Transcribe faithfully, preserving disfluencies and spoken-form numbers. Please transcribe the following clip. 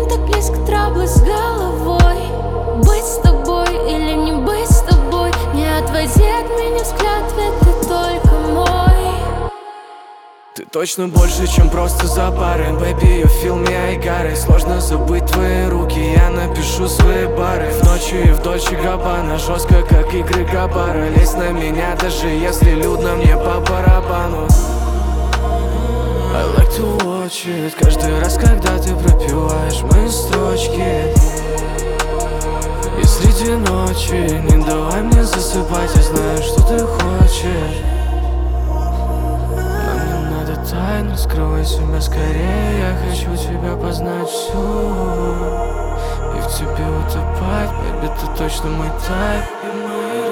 так близко, траблы с головой. Быть с тобой или не быть с тобой, не отводи от меня взгляд, ведь ты только мой. Ты точно больше, чем просто за пары. Baby, you feel me, I got it. Сложно забыть твои руки, я напишу свои бары. В ночи и в Дольче Габбана, жестко, как игры Габбара. Лезь на меня, даже если людно, мне по барабану. I like to watch it. Каждый раз, когда ты пропиваешь мои строчки, и среди ночи не давай мне засыпать, я знаю, что ты хочешь. Нам не надо тайну, скрывай себя скорее. Я хочу тебя познать всю и в тебе утопать. Baby, ты точно мой тайп. И мои